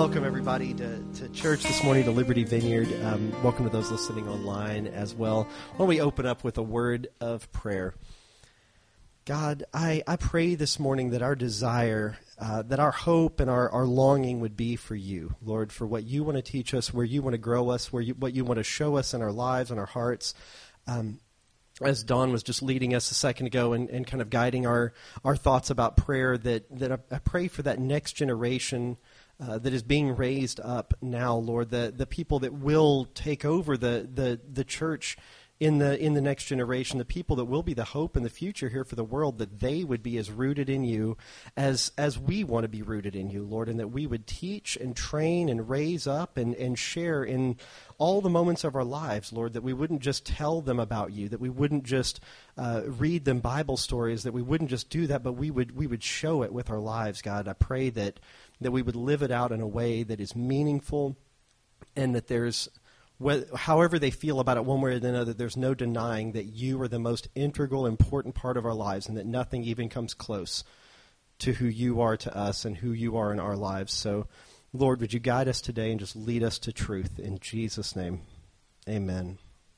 welcome everybody to church this morning, to Liberty Vineyard. Welcome to those listening online as well. Why don't we open up with a word of prayer? God, I pray this morning that our desire, that our hope and our longing would be for you, Lord, for what you want to teach us, where you want to grow us, what you want to show us in our lives and our hearts. As Dawn was just leading us a second ago and kind of guiding our thoughts about prayer, that I pray for that next generation that is being raised up now, Lord, the people that will take over the church in the next generation, the people that will be the hope in the future here for the world, that they would be as rooted in you as we want to be rooted in you, Lord, and that we would teach and train and raise up and share in all the moments of our lives, Lord, that we wouldn't just tell them about you, that we wouldn't just read them Bible stories, that we wouldn't just do that, but we would show it with our lives, God. I pray that we would live it out in a way that is meaningful, and that there's, however they feel about it one way or another, there's no denying that you are the most integral, important part of our lives, and that nothing even comes close to who you are to us and who you are in our lives. So, Lord, would you guide us today and just lead us to truth? In Jesus' name, amen.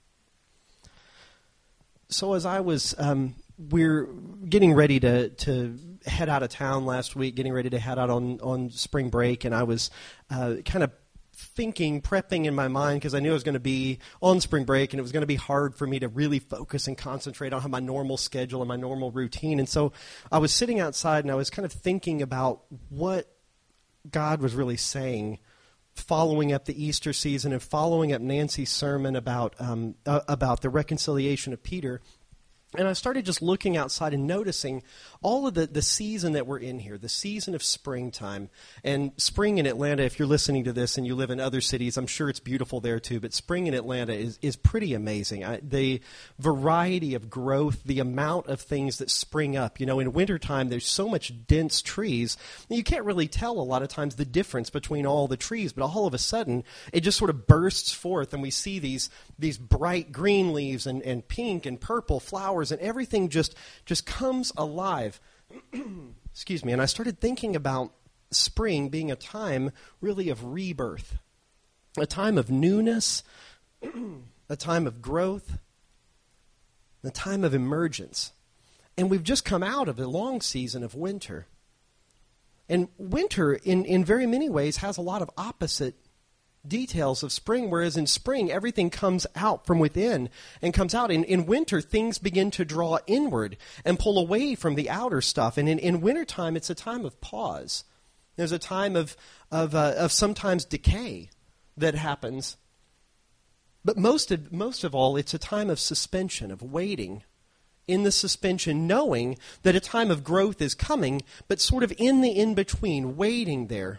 So as I was, we're getting ready to head out of town last week, getting ready to head out on spring break, and I was kind of prepping in my mind, because I knew I was going to be on spring break and it was going to be hard for me to really focus and concentrate on my normal schedule and my normal routine. And so I was sitting outside and I was kind of thinking about what God was really saying, following up the Easter season and following up Nancy's sermon about the reconciliation of Peter. And I started just looking outside and noticing all of the season that we're in here, the season of springtime. And spring in Atlanta, if you're listening to this and you live in other cities, I'm sure it's beautiful there too, but spring in Atlanta is pretty amazing. The variety of growth, the amount of things that spring up. You know, in wintertime, there's so much dense trees, you can't really tell a lot of times the difference between all the trees, but all of a sudden, it just sort of bursts forth, and we see these bright green leaves and pink and purple flowers, and everything just comes alive. Excuse me. And I started thinking about spring being a time really of rebirth, a time of newness, a time of growth, a time of emergence. And we've just come out of a long season of winter. And winter, in very many ways, has a lot of opposite details of spring, whereas in spring, everything comes out from within and comes out. In winter, things begin to draw inward and pull away from the outer stuff. And in wintertime, it's a time of pause. There's a time of sometimes decay that happens. But most of all, it's a time of suspension, of waiting. In the suspension, knowing that a time of growth is coming, but sort of in the in-between, waiting there.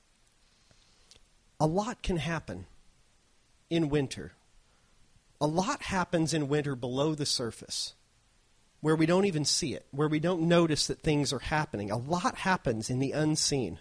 A lot can happen in winter. A lot happens in winter below the surface, where we don't even see it, where we don't notice that things are happening. A lot happens in the unseen.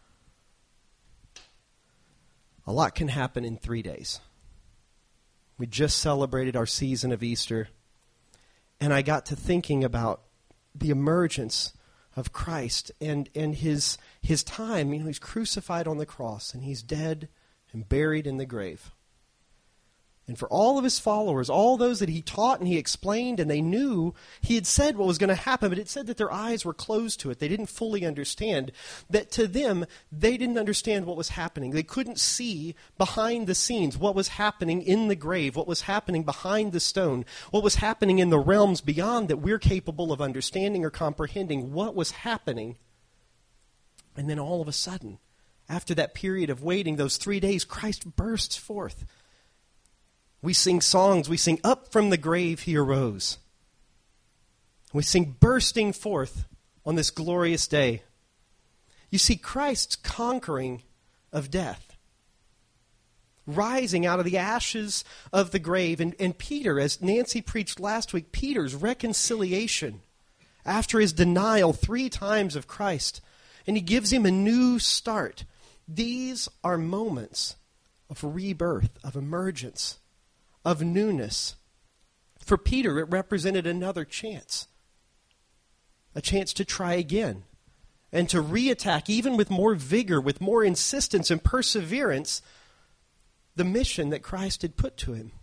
A lot can happen in 3 days. We just celebrated our season of Easter, and I got to thinking about the emergence of Christ and his time. You know, he's crucified on the cross, and he's dead and buried in the grave. And for all of his followers, all those that he taught and he explained, and they knew he had said what was going to happen, but it said that their eyes were closed to it. They didn't fully understand. That to them, they didn't understand what was happening. They couldn't see behind the scenes what was happening in the grave, what was happening behind the stone, what was happening in the realms beyond that we're capable of understanding or comprehending what was happening. And then all of a sudden, after that period of waiting, those 3 days, Christ bursts forth. We sing songs. We sing, "Up from the grave he arose." We sing, "Bursting forth on this glorious day." You see, Christ's conquering of death, rising out of the ashes of the grave. And Peter, as Nancy preached last week, Peter's reconciliation after his denial 3 times of Christ. And he gives him a new start. These are moments of rebirth, of emergence, of newness. For Peter, it represented another chance, a chance to try again, and to reattack, even with more vigor, with more insistence and perseverance, the mission that Christ had put to him.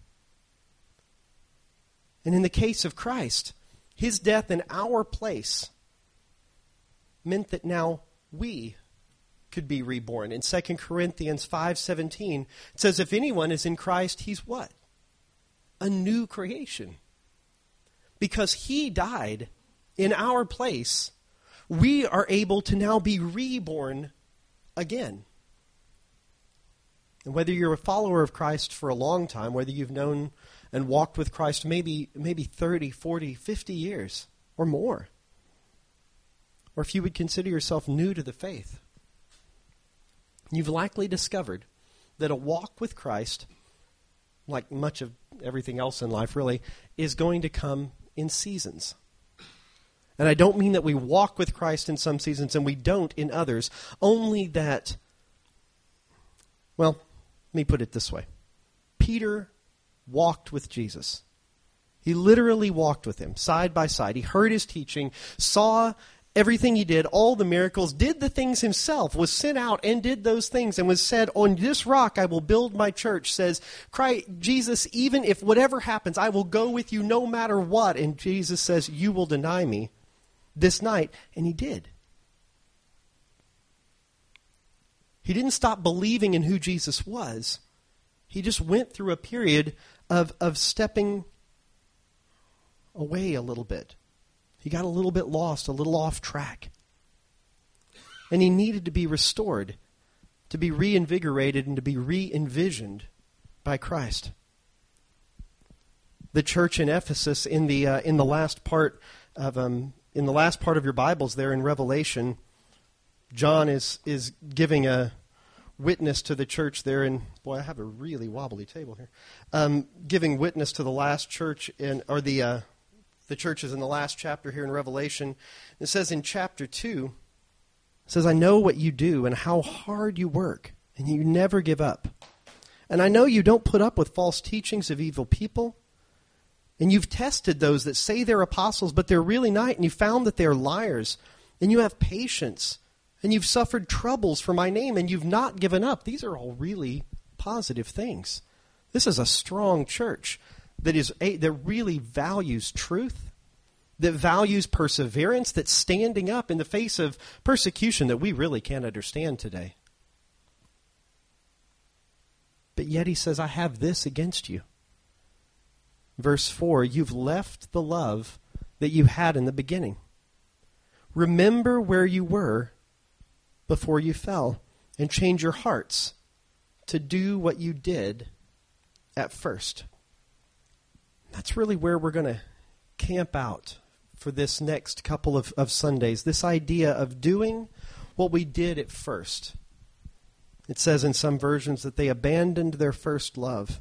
And in the case of Christ, his death in our place meant that now we could be reborn. In 2 Corinthians 5:17, it says, if anyone is in Christ, he's what? A new creation. Because he died in our place, we are able to now be reborn again. And whether you're a follower of Christ for a long time, whether you've known and walked with Christ maybe 30, 40, 50 years or more, or if you would consider yourself new to the faith, you've likely discovered that a walk with Christ, like much of everything else in life really, is going to come in seasons. And I don't mean that we walk with Christ in some seasons and we don't in others, only that, well, let me put it this way. Peter walked with Jesus. He literally walked with him side by side. He heard his teaching, saw everything he did, all the miracles, did the things himself, was sent out and did those things, and was said, on this rock I will build my church. Says, Christ, Jesus, even if whatever happens, I will go with you no matter what. And Jesus says, you will deny me this night. And he did. He didn't stop believing in who Jesus was. He just went through a period of stepping away a little bit. He got a little bit lost, a little off track. And he needed to be restored, to be reinvigorated, and to be re-envisioned by Christ. The church in Ephesus, in the last part of your Bibles there in Revelation, John is giving a witness to the church there in, boy, I have a really wobbly table here. Giving witness to the last church the churches in the last chapter here in Revelation. It says in chapter 2, it says, I know what you do and how hard you work, and you never give up. And I know you don't put up with false teachings of evil people. And you've tested those that say they're apostles, but they're really not, and you found that they're liars. And you have patience, and you've suffered troubles for my name, and you've not given up. These are all really positive things. This is a strong church that really values truth, that values perseverance, that's standing up in the face of persecution that we really can't understand today. But yet he says, I have this against you. Verse 4, you've left the love that you had in the beginning. Remember where you were before you fell, and change your hearts to do what you did at first. That's really where we're going to camp out for this next couple of Sundays. This idea of doing what we did at first. It says in some versions that they abandoned their first love.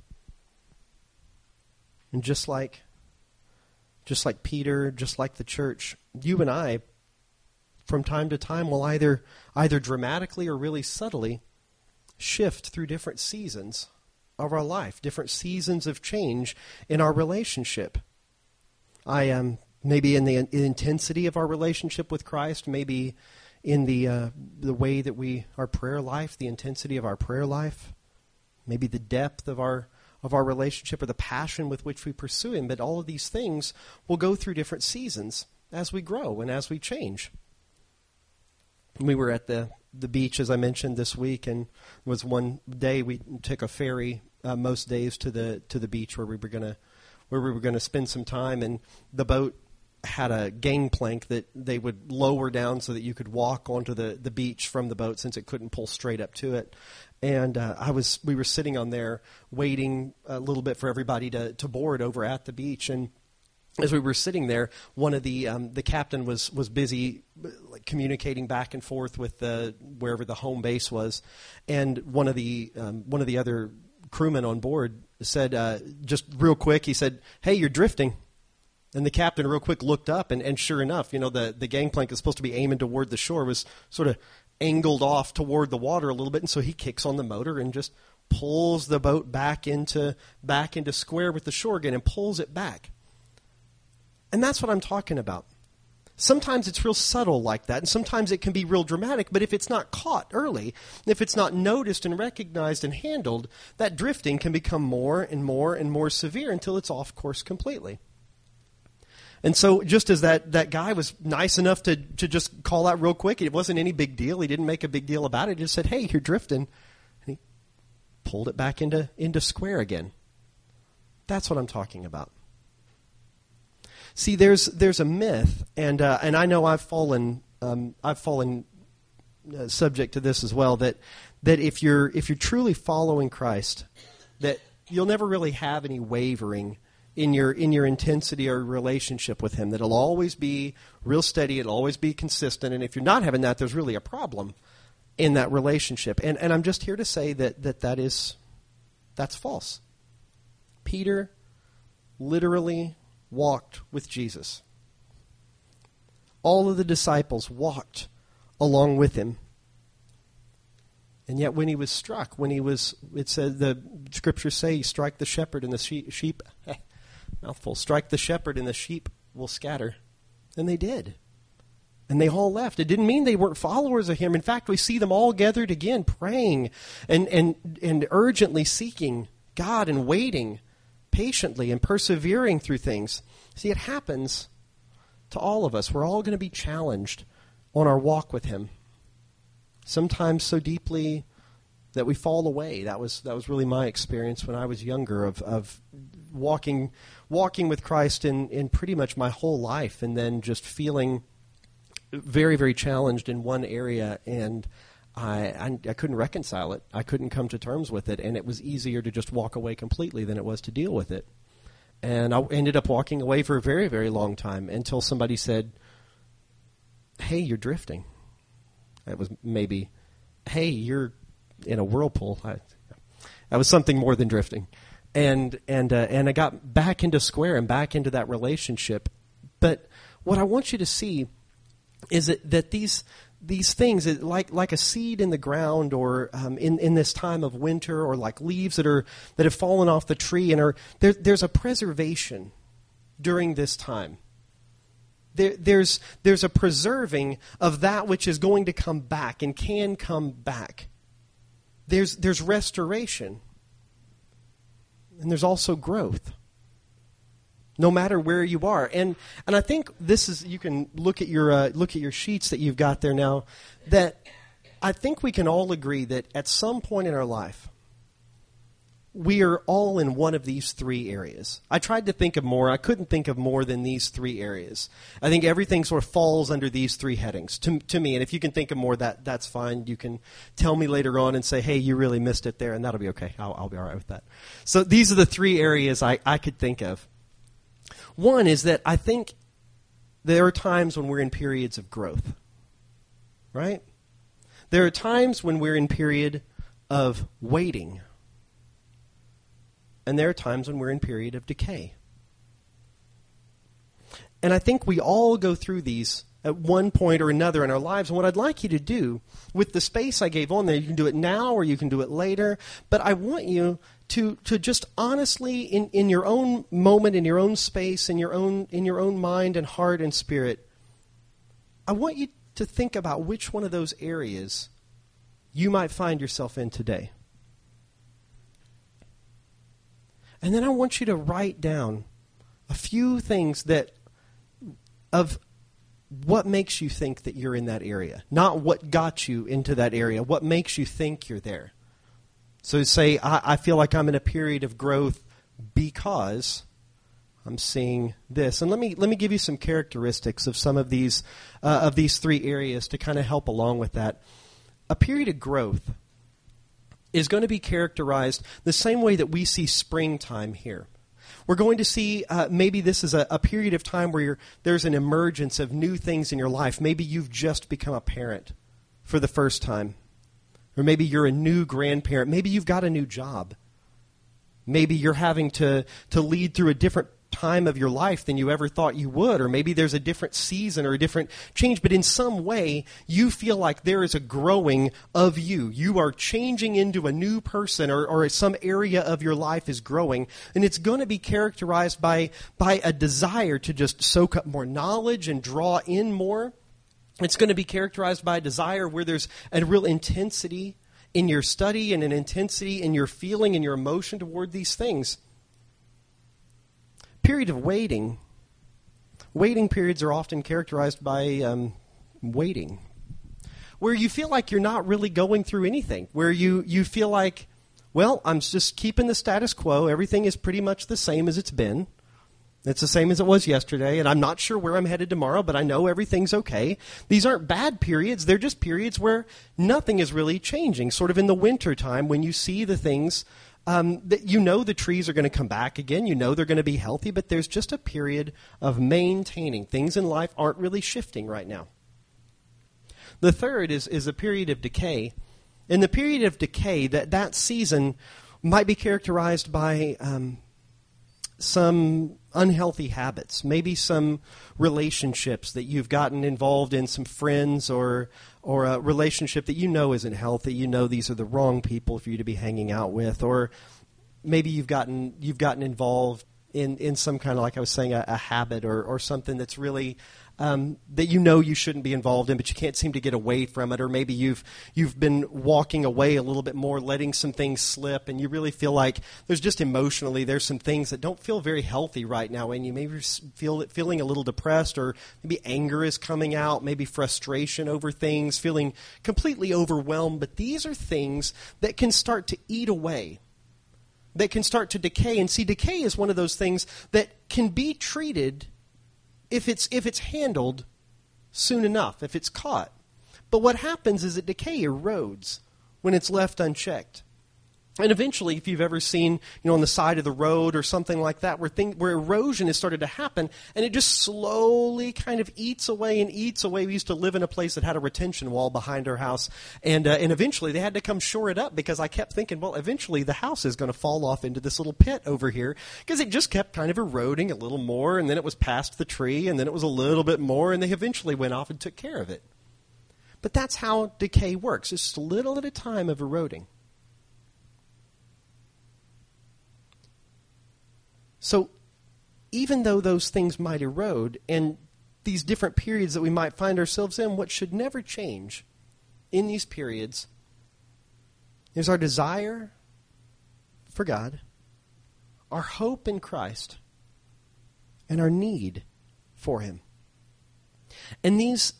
And just like Peter, just like the church, you and I, from time to time, will either dramatically or really subtly shift through different seasons of our life, different seasons of change in our relationship. I am maybe in the intensity of our relationship with Christ, maybe in the way that our prayer life, the intensity of our prayer life, maybe the depth of our relationship or the passion with which we pursue Him. But all of these things will go through different seasons as we grow and as we change. We were at the beach, as I mentioned, this week, and was one day we took a ferry most days to the beach where we were gonna spend some time, and the boat had a gangplank that they would lower down so that you could walk onto the beach from the boat, since it couldn't pull straight up to it. And we were sitting on there waiting a little bit for everybody to board over at the beach. And as we were sitting there, one of the captain was busy communicating back and forth with wherever the home base was, and one of the other crewmen on board said, just real quick, he said, "Hey, you're drifting." And the captain real quick looked up, and sure enough, the gangplank is supposed to be aiming toward the shore, was sort of angled off toward the water a little bit, and so he kicks on the motor and just pulls the boat back into square with the shore again, and pulls it back. And that's what I'm talking about. Sometimes it's real subtle like that, and sometimes it can be real dramatic, but if it's not caught early, if it's not noticed and recognized and handled, that drifting can become more and more and more severe until it's off course completely. And so just as that guy was nice enough to just call out real quick, it wasn't any big deal. He didn't make a big deal about it. He just said, hey, you're drifting. And he pulled it back into square again. That's what I'm talking about. See, there's a myth, and I know I've fallen subject to this as well. That if you're truly following Christ, that you'll never really have any wavering in your intensity or relationship with Him. That it'll always be real steady. It'll always be consistent. And if you're not having that, there's really a problem in that relationship. And I'm just here to say that's false. Peter literally walked with Jesus. All of the disciples walked along with Him. And yet when He was struck, it said, the scriptures say, strike the shepherd and the sheep, mouthful, strike the shepherd and the sheep will scatter. And they did. And they all left. It didn't mean they weren't followers of Him. In fact, we see them all gathered again, praying and urgently seeking God and waiting patiently and persevering through things. See, it happens to all of us. We're all going to be challenged on our walk with Him. Sometimes so deeply that we fall away. That was really my experience when I was younger of walking with Christ in pretty much my whole life, and then just feeling very, very challenged in one area, and I couldn't reconcile it. I couldn't come to terms with it, and it was easier to just walk away completely than it was to deal with it. And I ended up walking away for a very, very long time until somebody said, hey, you're drifting. It was maybe, hey, you're in a whirlpool. That was something more than drifting. And I got back into square and back into that relationship. But what I want you to see is that these things, like a seed in the ground, or in this time of winter, or like leaves that have fallen off the tree, and there's a preservation during this time. There's a preserving of that which is going to come back and can come back. There's restoration, and there's also growth. No matter where you are, and I think this is, you can look at your sheets that you've got there now. That I think we can all agree that at some point in our life, we are all in one of these three areas. I tried to think of more. I couldn't think of more than these three areas. I think everything sort of falls under these three headings to me. And if you can think of more, that's fine. You can tell me later on and say, hey, you really missed it there, and that'll be okay. I'll be all right with that. So these are the three areas I could think of. One is that I think there are times when we're in periods of growth, right? There are times when we're in period of waiting. And there are times when we're in period of decay. And I think we all go through these at one point or another in our lives. And what I'd like you to do, with the space I gave on there, you can do it now or you can do it later, but I want you to just honestly, in your own moment, in your own space, in your own mind and heart and spirit, I want you to think about which one of those areas you might find yourself in today. And then I want you to write down a few things of what makes you think that you're in that area. Not what got you into that area, what makes you think you're there. So say, I feel like I'm in a period of growth because I'm seeing this. And let me give you some characteristics of some of these three areas to kind of help along with that. A period of growth is going to be characterized the same way that we see springtime here. We're going to see maybe this is a period of time where there's an emergence of new things in your life. Maybe you've just become a parent for the first time. Or maybe you're a new grandparent. Maybe you've got a new job. Maybe you're having to lead through a different time of your life than you ever thought you would, or maybe there's a different season or a different change, but in some way you feel like there is a growing of you. You are changing into a new person, or some area of your life is growing, and it's going to be characterized by a desire to just soak up more knowledge and draw in more. It's going to be characterized by a desire where there's a real intensity in your study and an intensity in your feeling and your emotion toward these things. Period of waiting. Waiting periods are often characterized by waiting, where you feel like you're not really going through anything, where you feel like, well, I'm just keeping the status quo. Everything is pretty much the same as it's been. It's the same as it was yesterday, and I'm not sure where I'm headed tomorrow, but I know everything's okay. These aren't bad periods. They're just periods where nothing is really changing, sort of in the winter time when you see the things that you know the trees are going to come back again. You know they're going to be healthy, but there's just a period of maintaining. Things in life aren't really shifting right now. The third is a period of decay. In the period of decay, that season might be characterized by some unhealthy habits, maybe some relationships that you've gotten involved in, some friends or a relationship that you know isn't healthy. You know these are the wrong people for you to be hanging out with, or maybe you've gotten involved in some kind of, like I was saying, a habit or something that's really that you know you shouldn't be involved in, but you can't seem to get away from it. Or maybe you've been walking away a little bit more, letting some things slip, and you really feel like there's just emotionally there's some things that don't feel very healthy right now, and you maybe feeling a little depressed, or maybe anger is coming out, maybe frustration over things, feeling completely overwhelmed. But these are things that can start to eat away, that can start to decay. And see, decay is one of those things that can be treated if it's handled soon enough, if it's caught. But what happens is that decay erodes when it's left unchecked. And eventually, if you've ever seen, on the side of the road or something like that, where erosion has started to happen, and it just slowly kind of eats away and eats away. We used to live in a place that had a retention wall behind our house, and eventually they had to come shore it up, because I kept thinking, well, eventually the house is going to fall off into this little pit over here, because it just kept kind of eroding a little more, and then it was past the tree, and then it was a little bit more, and they eventually went off and took care of it. But that's how decay works. It's just a little at a time of eroding. So even though those things might erode, and these different periods that we might find ourselves in, what should never change in these periods is our desire for God, our hope in Christ, and our need for Him. And these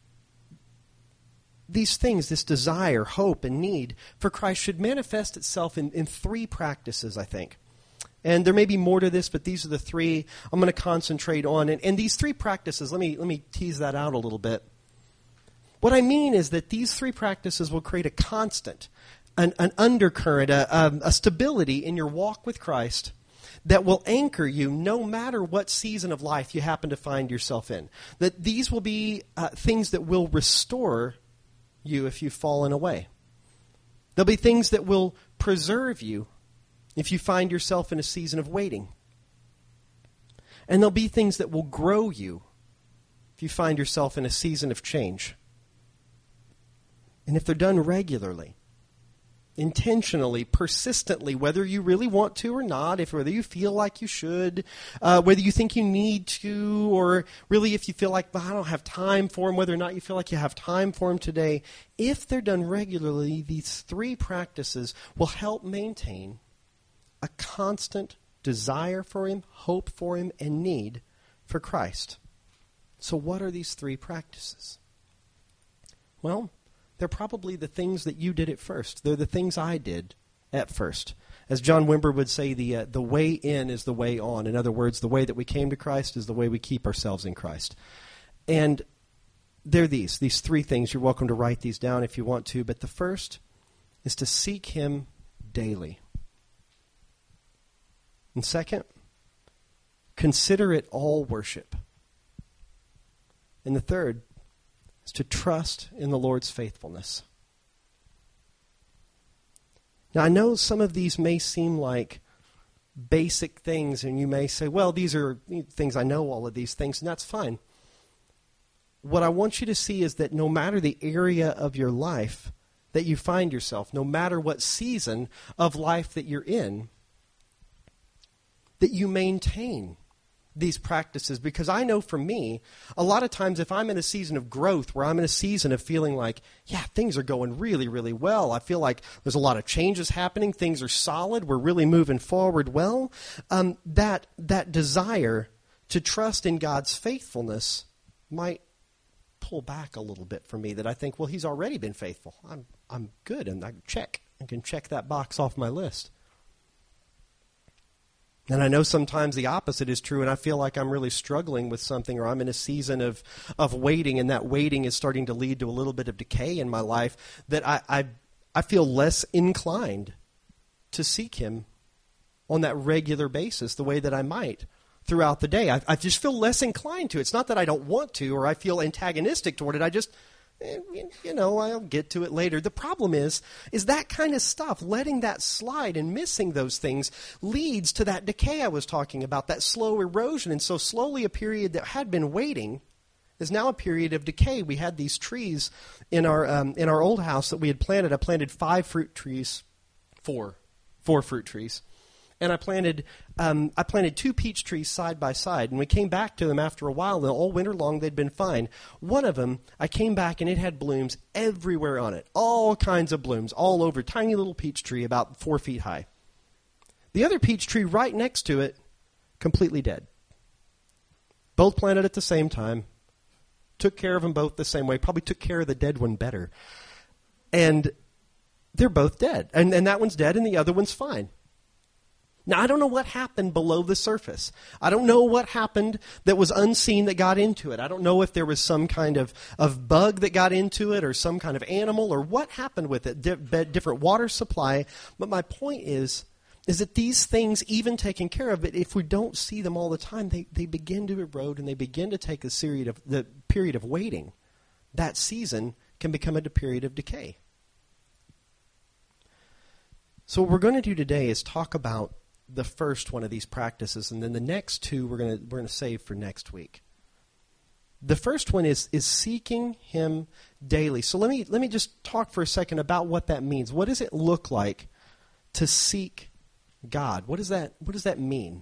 things, this desire, hope, and need for Christ, should manifest itself in three practices, I think. And there may be more to this, but these are the three I'm going to concentrate on. And these three practices, let me tease that out a little bit. What I mean is that these three practices will create a constant, an undercurrent, a stability in your walk with Christ that will anchor you no matter what season of life you happen to find yourself in. That these will be things that will restore you if you've fallen away. There'll be things that will preserve you if you find yourself in a season of waiting. And there'll be things that will grow you if you find yourself in a season of change. And if they're done regularly, intentionally, persistently, whether you really want to or not, whether you feel like you should, whether you think you need to, or really if you feel like, well, I don't have time for them, whether or not you feel like you have time for them today, if they're done regularly, these three practices will help maintain a constant desire for Him, hope for Him, and need for Christ. So what are these three practices? Well, they're probably the things that you did at first. They're the things I did at first. As John Wimber would say, the way in is the way on. In other words, the way that we came to Christ is the way we keep ourselves in Christ. And they're these three things. You're welcome to write these down if you want to. But the first is to seek Him daily. And second, consider it all worship. And the third is to trust in the Lord's faithfulness. Now, I know some of these may seem like basic things, and you may say, well, these are things, I know all of these things, and that's fine. What I want you to see is that no matter the area of your life that you find yourself, no matter what season of life that you're in, that you maintain these practices. Because I know for me, a lot of times if I'm in a season of growth, where I'm in a season of feeling like, yeah, things are going really, really well, I feel like there's a lot of changes happening, things are solid, we're really moving forward well, that desire to trust in God's faithfulness might pull back a little bit for me, that I think, well, he's already been faithful. I'm good, and I can check that box off my list. And I know sometimes the opposite is true, and I feel like I'm really struggling with something, or I'm in a season of waiting, and that waiting is starting to lead to a little bit of decay in my life, that I feel less inclined to seek him on that regular basis the way that I might throughout the day. I just feel less inclined to. It's not that I don't want to, or I feel antagonistic toward it. I just, I'll get to it later. The problem is that kind of stuff, letting that slide and missing those things, leads to that decay I was talking about, that slow erosion. And so slowly a period that had been waiting is now a period of decay. We had these trees in our old house that we had planted. I planted 5 fruit trees, 4 fruit trees. And I planted 2 peach trees side by side, and we came back to them after a while, and all winter long they'd been fine. One of them, I came back, and it had blooms everywhere on it, all kinds of blooms, all over, tiny little peach tree about 4 feet high. The other peach tree right next to it, completely dead. Both planted at the same time, took care of them both the same way, probably took care of the dead one better. And they're both dead, and that one's dead, and the other one's fine. Now, I don't know what happened below the surface. I don't know what happened that was unseen that got into it. I don't know if there was some kind of bug that got into it, or some kind of animal, or what happened with it, different water supply. But my point is that these things, even taken care of, but if we don't see them all the time, they begin to erode, and they begin to take the period of waiting. That season can become a period of decay. So what we're going to do today is talk about the first one of these practices, and then the next 2 we're going to save for next week. The first one is seeking him daily. So let me just talk for a second about what that means. What does it look like to seek God? What does that mean?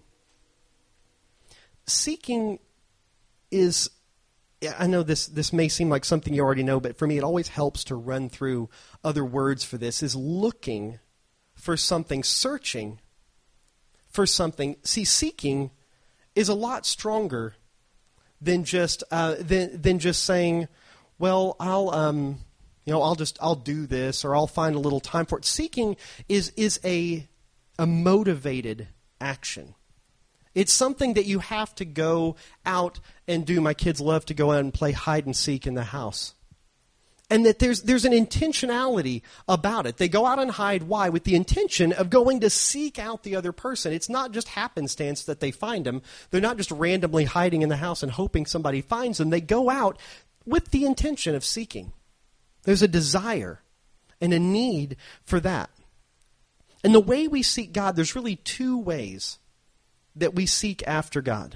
Seeking is, I know this may seem like something you already know, but for me it always helps to run through other words for this, is looking for something, searching for something. See, seeking is a lot stronger than just saying, well, I'll do this, or I'll find a little time for it. Seeking is a motivated action. It's something that you have to go out and do. My kids love to go out and play hide and seek in the house. And that there's an intentionality about it. They go out and hide. Why? With the intention of going to seek out the other person. It's not just happenstance that they find them. They're not just randomly hiding in the house and hoping somebody finds them. They go out with the intention of seeking. There's a desire and a need for that. And the way we seek God, there's really 2 ways that we seek after God.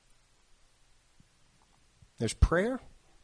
There's prayer,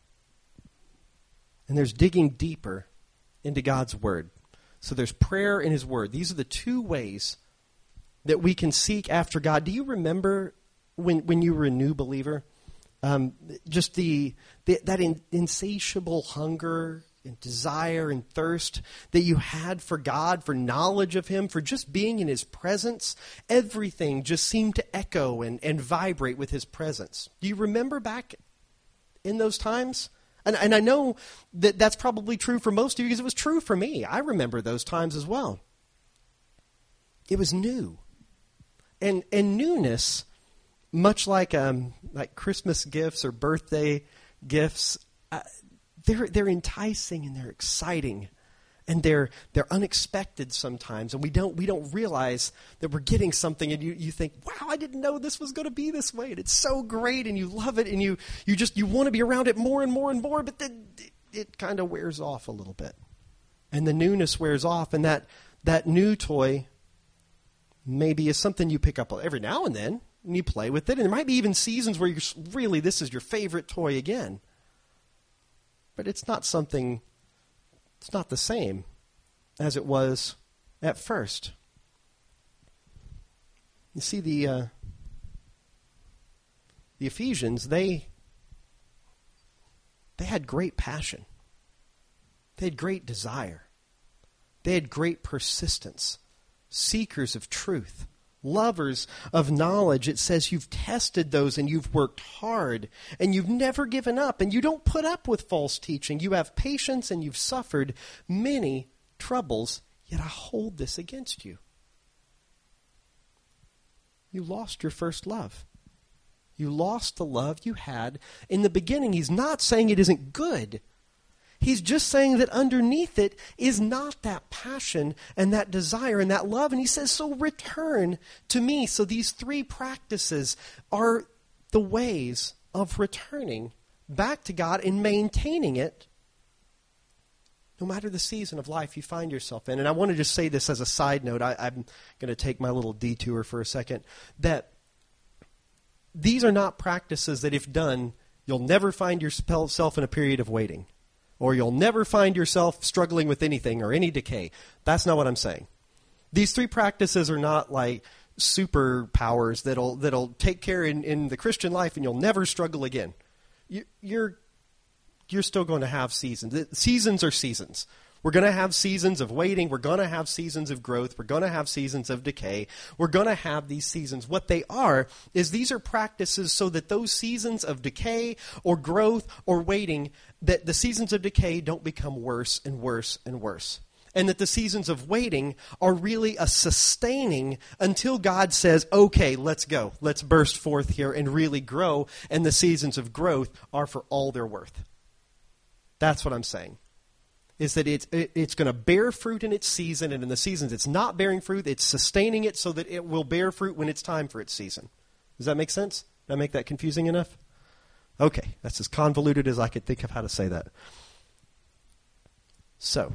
and there's digging deeper into God's Word. So there's prayer and His Word. These are the 2 ways that we can seek after God. Do you remember when you were a new believer, just that insatiable hunger and desire and thirst that you had for God, for knowledge of Him, for just being in His presence? Everything just seemed to echo and vibrate with His presence. Do you remember back in those times? And I know that that's probably true for most of you, because it was true for me. I remember those times as well. It was new. And newness, much like Christmas gifts or birthday gifts, they're enticing and they're exciting. And they're unexpected sometimes, and we don't realize that we're getting something, and you think, wow, I didn't know this was going to be this way, and it's so great, and you love it, and you want to be around it more and more and more, but then it kind of wears off a little bit, and the newness wears off, and that new toy, maybe is something you pick up every now and then, and you play with it. And there might be even seasons where this is your favorite toy again. But it's not the same as it was at first. You see, the Ephesians, they had great passion. They had great desire. They had great persistence. Seekers of truth. Lovers of knowledge. It says you've tested those and you've worked hard and you've never given up and you don't put up with false teaching. You have patience and you've suffered many troubles, yet I hold this against you. You lost your first love. You lost the love you had in the beginning. He's not saying it isn't good. He's just saying that underneath it is not that passion and that desire and that love. And he says, so return to me. So these three practices are the ways of returning back to God and maintaining it no matter the season of life you find yourself in. And I want to just say this as a side note. I'm going to take my little detour for a second. That these are not practices that if done, you'll never find yourself in a period of waiting. Or you'll never find yourself struggling with anything or any decay. That's not what I'm saying. These three practices are not like superpowers that'll take care in the Christian life and you'll never struggle again. You're still going to have seasons. Seasons are seasons. We're going to have seasons of waiting. We're going to have seasons of growth. We're going to have seasons of decay. We're going to have these seasons. What they are is these are practices so that those seasons of decay or growth or waiting, that the seasons of decay don't become worse and worse and worse. And that the seasons of waiting are really a sustaining until God says, okay, let's go. Let's burst forth here and really grow. And the seasons of growth are for all they're worth. That's what I'm saying. Is that it's going to bear fruit in its season, and in the seasons it's not bearing fruit, it's sustaining it so that it will bear fruit when it's time for its season. Does that make sense? Did I make that confusing enough? Okay, that's as convoluted as I could think of how to say that. So,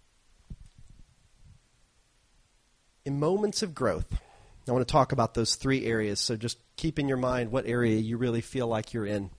in moments of growth, I want to talk about those three areas, so just keep in your mind what area you really feel like you're in.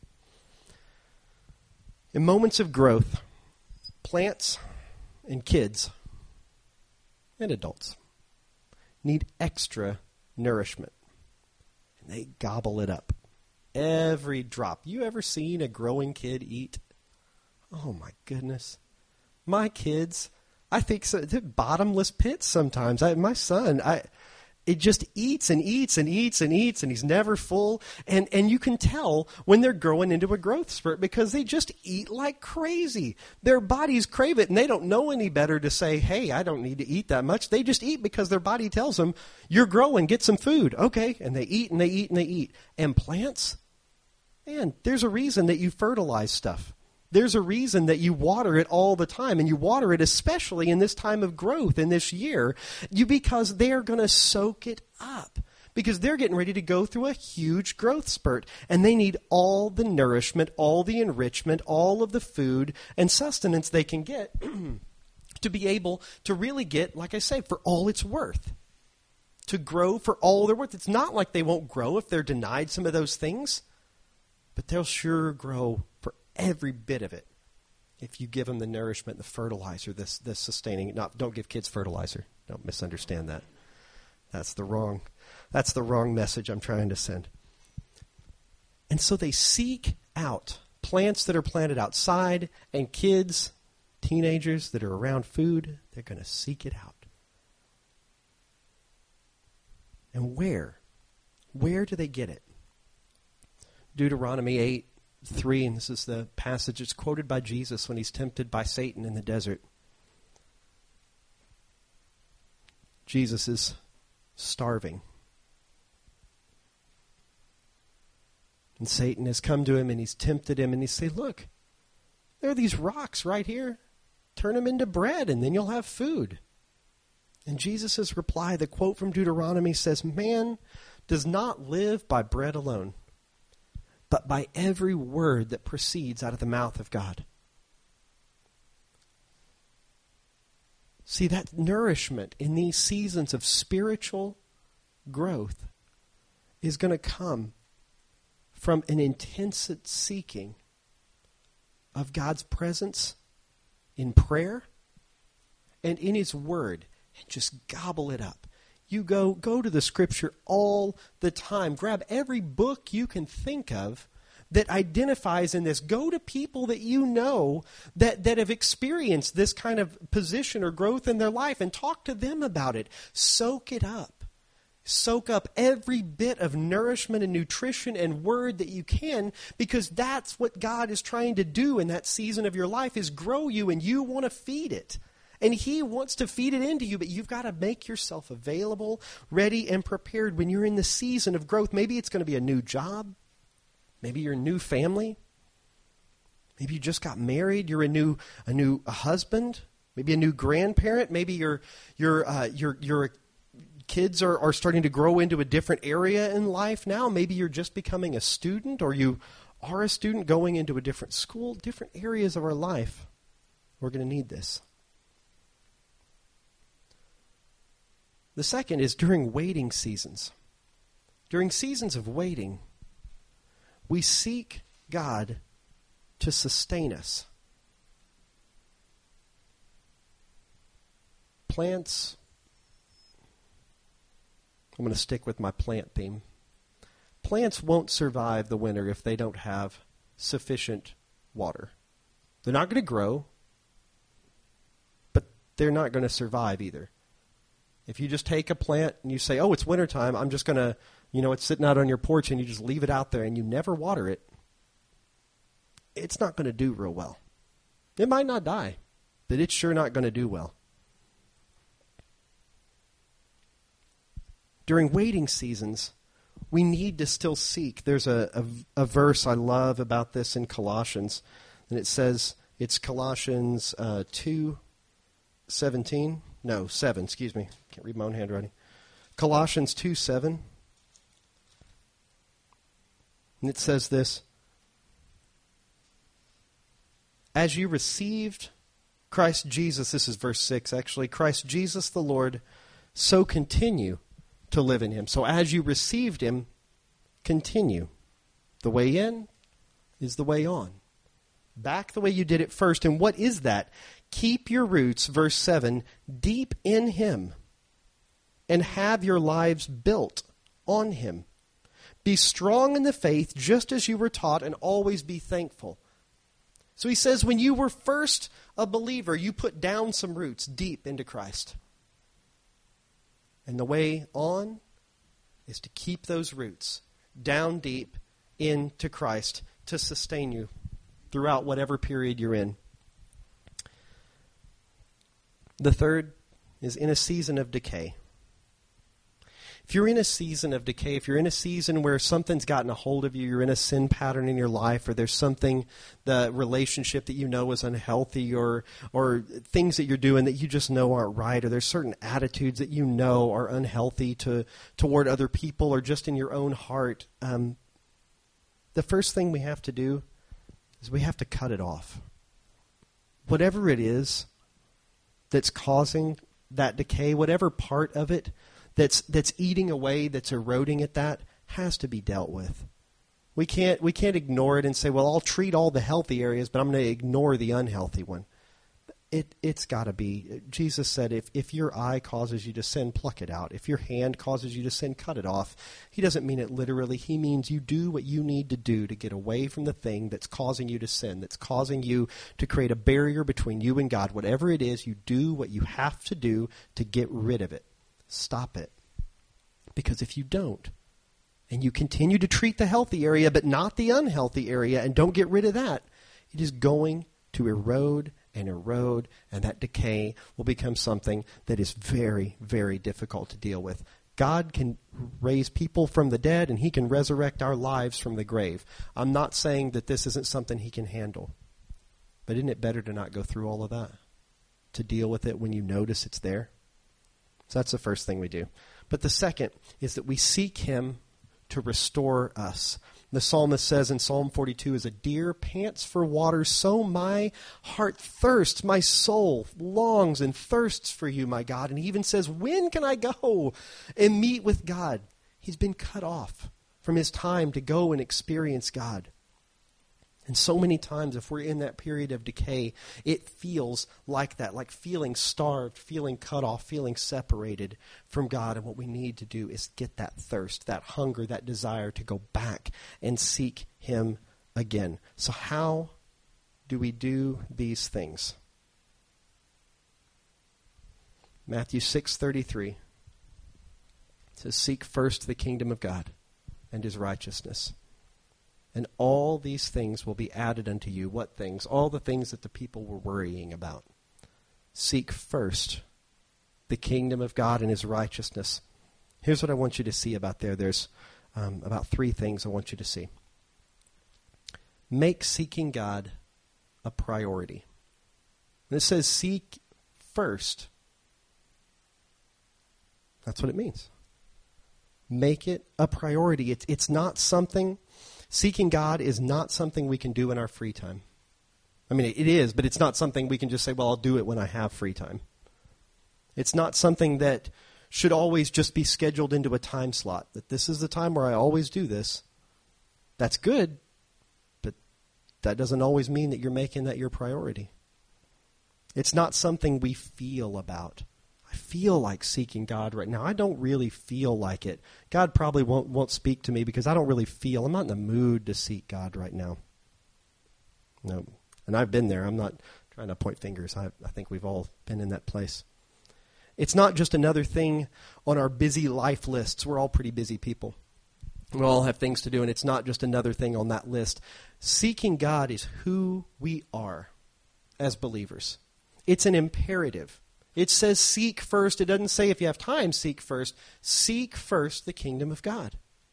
In moments of growth, plants and kids and adults need extra nourishment. And they gobble it up. Every drop. You ever seen a growing kid eat? Oh my goodness. My kids, I think so, they're bottomless pits sometimes. My son, it just eats and eats and eats and eats, and he's never full. And you can tell when they're growing into a growth spurt because they just eat like crazy. Their bodies crave it, and they don't know any better to say, hey, I don't need to eat that much. They just eat because their body tells them, you're growing, get some food. Okay, and they eat and they eat and they eat. And plants, man, there's a reason that you fertilize stuff. There's a reason that you water it all the time, and you water it especially in this time of growth in this year, because they're going to soak it up, because they're getting ready to go through a huge growth spurt, and they need all the nourishment, all the enrichment, all of the food and sustenance they can get to be able to really get, like I say, for all it's worth, to grow for all they're worth. It's not like they won't grow if they're denied some of those things, but they'll sure grow for every bit of it if you give them the nourishment, the fertilizer, this sustaining. Don't give kids fertilizer. Don't misunderstand that. That's the wrong message I'm trying to send. And so they seek out plants that are planted outside, and kids, teenagers that are around food, they're going to seek it out. And where do they get it? Deuteronomy 8:3, and this is the passage that's quoted by Jesus when he's tempted by Satan in the desert. Jesus is starving. And Satan has come to him and he's tempted him, and he says, look, there are these rocks right here. Turn them into bread and then you'll have food. And Jesus' reply, the quote from Deuteronomy says, man does not live by bread alone, but by every word that proceeds out of the mouth of God. See, that nourishment in these seasons of spiritual growth is going to come from an intense seeking of God's presence in prayer and in His Word, and just gobble it up. You go to the Scripture all the time. Grab every book you can think of that identifies in this. Go to people that you know that have experienced this kind of position or growth in their life and talk to them about it. Soak it up. Soak up every bit of nourishment and nutrition and word that you can, because that's what God is trying to do in that season of your life, is grow you, and you want to feed it. And He wants to feed it into you, but you've got to make yourself available, ready, and prepared when you're in the season of growth. Maybe it's going to be a new job. Maybe you're a new family. Maybe you just got married. You're a new husband. Maybe a new grandparent. Maybe your kids are starting to grow into a different area in life now. Maybe you're just becoming a student, or you are a student going into a different school. Different areas of our life, we're going to need this. The second is during waiting seasons. During seasons of waiting, we seek God to sustain us. Plants, I'm going to stick with my plant theme. Plants won't survive the winter if they don't have sufficient water. They're not going to grow, but they're not going to survive either. If you just take a plant and you say, oh, it's wintertime, I'm just going to, it's sitting out on your porch, and you just leave it out there and you never water it, it's not going to do real well. It might not die, but it's sure not going to do well. During waiting seasons, we need to still seek. There's a verse I love about this in Colossians, and it says, it's Colossians 2:17. No, 7, excuse me. Can't read my own handwriting. Colossians 2:7. And it says this: as you received Christ Jesus, this is verse 6 actually, Christ Jesus the Lord, so continue to live in Him. So as you received Him, continue. The way in is the way on. Back the way you did it first. And what is that? Keep your roots, verse 7, deep in Him, and have your lives built on Him. Be strong in the faith, just as you were taught, and always be thankful. So he says, when you were first a believer, you put down some roots deep into Christ. And the way on is to keep those roots down deep into Christ to sustain you throughout whatever period you're in. The third is in a season of decay. If you're in a season of decay, if you're in a season where something's gotten a hold of you, you're in a sin pattern in your life, or there's something, the relationship that you know is unhealthy, or things that you're doing that you just know aren't right, or there's certain attitudes that you know are unhealthy toward other people or just in your own heart, the first thing we have to do is we have to cut it off. Whatever it is that's causing that decay, whatever part of it that's eating away, that's eroding at that, has to be dealt with. We can't ignore it and say, well, I'll treat all the healthy areas, but I'm going to ignore the unhealthy one. It's got to be. Jesus said, if your eye causes you to sin, pluck it out. If your hand causes you to sin, cut it off. He doesn't mean it literally. He means you do what you need to do to get away from the thing that's causing you to sin, that's causing you to create a barrier between you and God. Whatever it is, you do what you have to do to get rid of it. Stop it. Because if you don't, and you continue to treat the healthy area but not the unhealthy area and don't get rid of that, it is going to erode, and that decay will become something that is very, very difficult to deal with. God can raise people from the dead, and He can resurrect our lives from the grave. I'm not saying that this isn't something He can handle. But isn't it better to not go through all of that? To deal with it when you notice it's there? So that's the first thing we do. But the second is that we seek Him to restore us. The psalmist says in Psalm 42, as a deer pants for water, so my heart thirsts, my soul longs and thirsts for you, my God. And he even says, when can I go and meet with God? He's been cut off from his time to go and experience God. And so many times, if we're in that period of decay, it feels like that, like feeling starved, feeling cut off, feeling separated from God. And what we need to do is get that thirst, that hunger, that desire to go back and seek him again. So how do we do these things? Matthew 6:33 says, seek first the kingdom of God and his righteousness, and all these things will be added unto you. What things? All the things that the people were worrying about. Seek first the kingdom of God and his righteousness. Here's what I want you to see about there. There's about 3 things I want you to see. Make seeking God a priority. And it says seek first. That's what it means. Make it a priority. It's not something... Seeking God is not something we can do in our free time. I mean, it is, but it's not something we can just say, well, I'll do it when I have free time. It's not something that should always just be scheduled into a time slot, that this is the time where I always do this. That's good, but that doesn't always mean that you're making that your priority. It's not something we feel about. I feel like seeking God right now. I don't really feel like it. God probably won't speak to me because I don't really feel. I'm not in the mood to seek God right now. No. And I've been there. I'm not trying to point fingers. I think we've all been in that place. It's not just another thing on our busy life lists. We're all pretty busy people. We all have things to do, and it's not just another thing on that list. Seeking God is who we are as believers. It's an imperative. It says seek first. It doesn't say if you have time, seek first. Seek first the kingdom of God.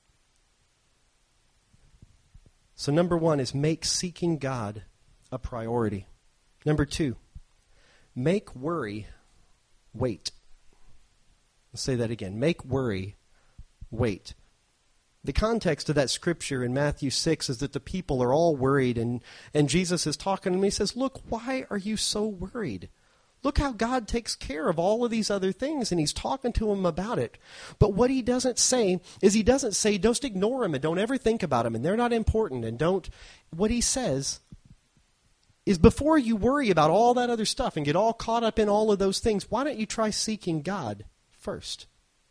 So number 1 is make seeking God a priority. Number 2, make worry wait. I'll say that again. Make worry wait. The context of that scripture in Matthew 6 is that the people are all worried, and Jesus is talking to them. He says, look, why are you so worried? Look how God takes care of all of these other things, and he's talking to them about it. But what he doesn't say is he doesn't say, just ignore them and don't ever think about them, and they're not important, and don't. What he says is before you worry about all that other stuff and get all caught up in all of those things, why don't you try seeking God first?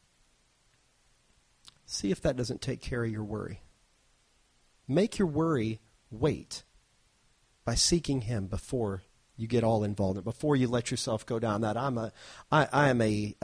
See if that doesn't take care of your worry. Make your worry wait by seeking him before you get all involved, before you let yourself go down that. I am a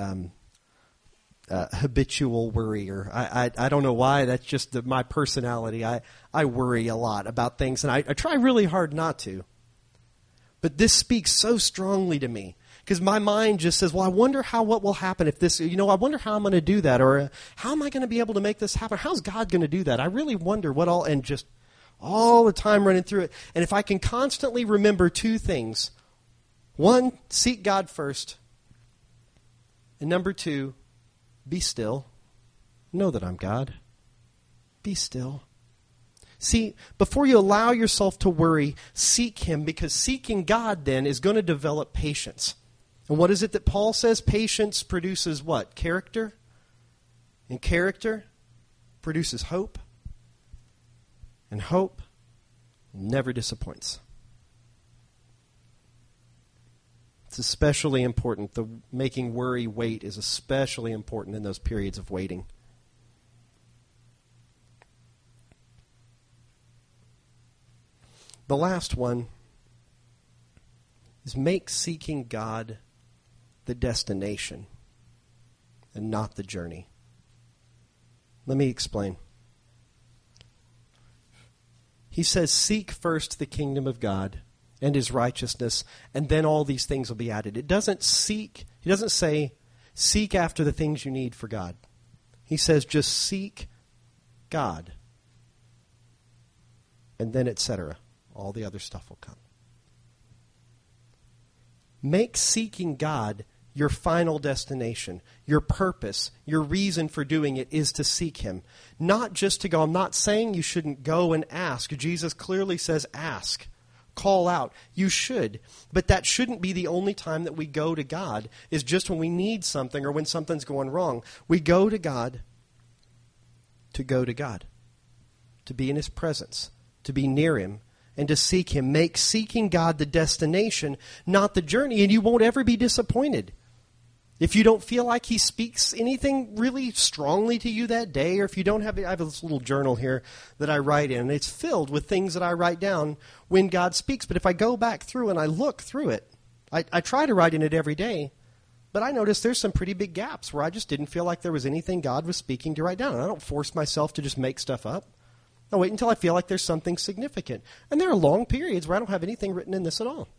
habitual worrier. I don't know why. That's just my personality. I worry a lot about things, and I try really hard not to. But this speaks so strongly to me because my mind just says, well, I wonder what will happen if this, I wonder how I'm going to do that, or how am I going to be able to make this happen? How's God going to do that? I really wonder what all, and just all the time running through it. And if I can constantly remember 2 things, 1, seek God first, and number 2, be still. Know that I'm God. Be still. See, before you allow yourself to worry, seek him, because seeking God then is going to develop patience. And what is it that Paul says? Patience produces what? Character. And character produces hope. And hope never disappoints. It's especially important. The making worry wait is especially important in those periods of waiting. The last one is make seeking God the destination and not the journey. Let me explain. He says, seek first the kingdom of God and his righteousness, and then all these things will be added. He doesn't say, seek after the things you need for God. He says, just seek God. And then etc. All the other stuff will come. Make seeking God your final destination, your purpose, your reason for doing it is to seek him. Not just to go. I'm not saying you shouldn't go and ask. Jesus clearly says ask. Call out. You should. But that shouldn't be the only time that we go to God, is just when we need something or when something's going wrong. We go to God to go to God, to be in his presence, to be near him, and to seek him. Make seeking God the destination, not the journey, and you won't ever be disappointed. If you don't feel like he speaks anything really strongly to you that day, or if you don't have, I have this little journal here that I write in, and it's filled with things that I write down when God speaks. But if I go back through and I look through it, I try to write in it every day, but I notice there's some pretty big gaps where I just didn't feel like there was anything God was speaking to write down. And I don't force myself to just make stuff up. I wait until I feel like there's something significant. And there are long periods where I don't have anything written in this at all.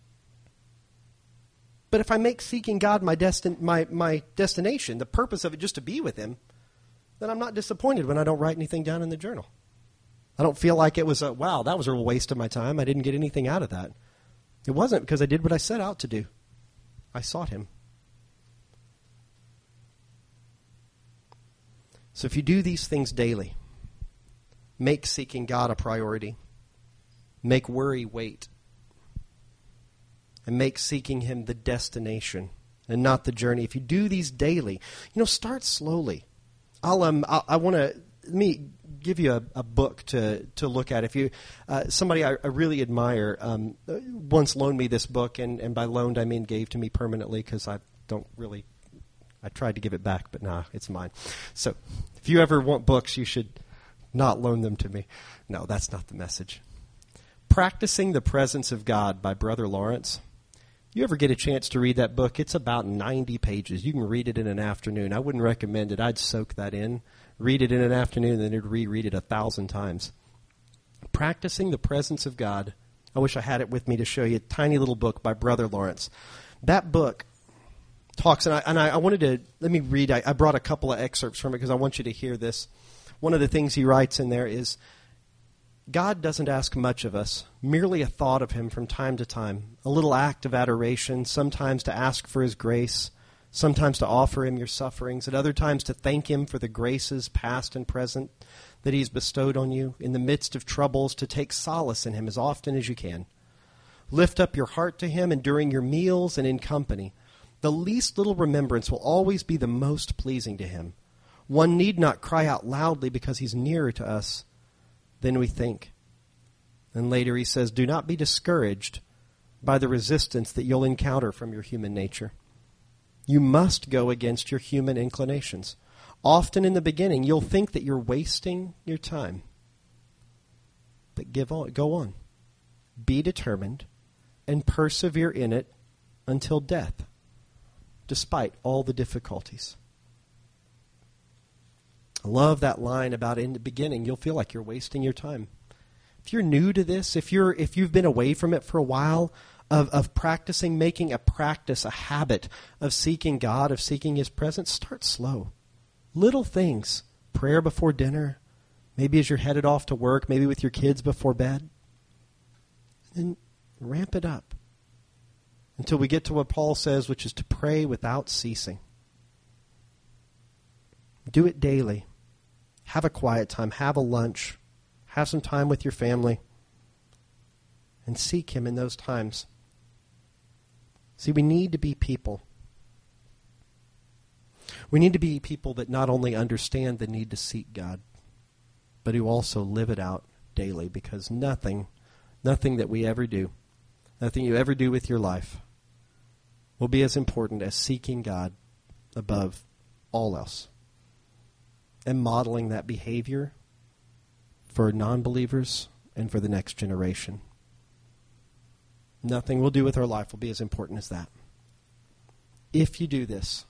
But if I make seeking God my destination, the purpose of it just to be with him, then I'm not disappointed when I don't write anything down in the journal. I don't feel like it was wow, that was a waste of my time. I didn't get anything out of that. It wasn't, because I did what I set out to do. I sought him. So if you do these things daily, make seeking God a priority. Make worry wait. And make seeking him the destination and not the journey. If you do these daily, start slowly. Let me give you a book to look at. If you, somebody I really admire once loaned me this book, and by loaned I mean gave to me permanently, because I tried to give it back, but nah, it's mine. So if you ever want books, you should not loan them to me. No, that's not the message. Practicing the Presence of God by Brother Lawrence. You ever get a chance to read that book? It's about 90 pages. You can read it in an afternoon. I wouldn't recommend it. I'd soak that in, read it in an afternoon, and then reread it 1,000 times. Practicing the Presence of God. I wish I had it with me to show you. A tiny little book by Brother Lawrence. That book talks, and I wanted to, let me read. I brought a couple of excerpts from it because I want you to hear this. One of the things he writes in there is, God doesn't ask much of us, merely a thought of him from time to time, a little act of adoration, sometimes to ask for his grace, sometimes to offer him your sufferings, at other times to thank him for the graces past and present that he's bestowed on you, in the midst of troubles to take solace in him as often as you can. Lift up your heart to him, and during your meals and in company, the least little remembrance will always be the most pleasing to him. One need not cry out loudly because he's nearer to us than we think. And later he says, do not be discouraged by the resistance that you'll encounter from your human nature. You must go against your human inclinations. Often in the beginning, you'll think that you're wasting your time. But go on. Be determined and persevere in it until death, despite all the difficulties. I love that line about in the beginning, you'll feel like you're wasting your time. If you're new to this, if you've been away from it for a while, of practicing, making a practice, a habit of seeking God, of seeking his presence, start slow. Little things. Prayer before dinner, maybe as you're headed off to work, maybe with your kids before bed. And ramp it up until we get to what Paul says, which is to pray without ceasing. Do it daily. Have a quiet time. Have a lunch. Have some time with your family. And seek him in those times. See, we need to be people. We need to be people that not only understand the need to seek God, but who also live it out daily, because nothing that we ever do, nothing you ever do with your life will be as important as seeking God above all else. And modeling that behavior for non-believers and for the next generation. Nothing we'll do with our life will be as important as that. If you do this,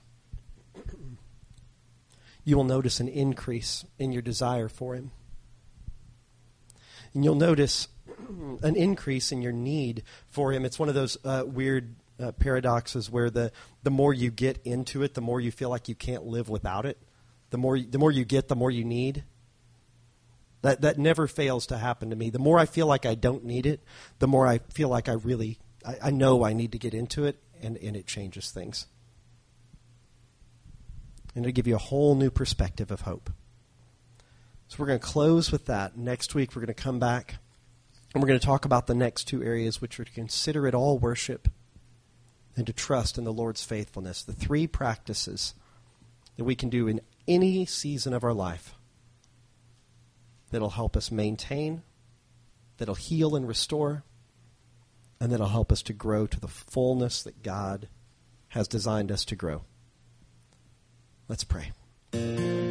you will notice an increase in your desire for him. And you'll notice an increase in your need for him. It's one of those weird paradoxes where the more you get into it, the more you feel like you can't live without it. The more you get, the more you need. That never fails to happen to me. The more I feel like I don't need it, the more I feel like I know I need to get into it, and it changes things. and to give you a whole new perspective of hope. So we're going to close with that. Next week we're going to come back and we're going to talk about the next two areas, which are to consider it all worship and to trust in the Lord's faithfulness. The three practices that we can do in any season of our life that'll help us maintain, that'll heal and restore, and that'll help us to grow to the fullness that God has designed us to grow. Let's pray.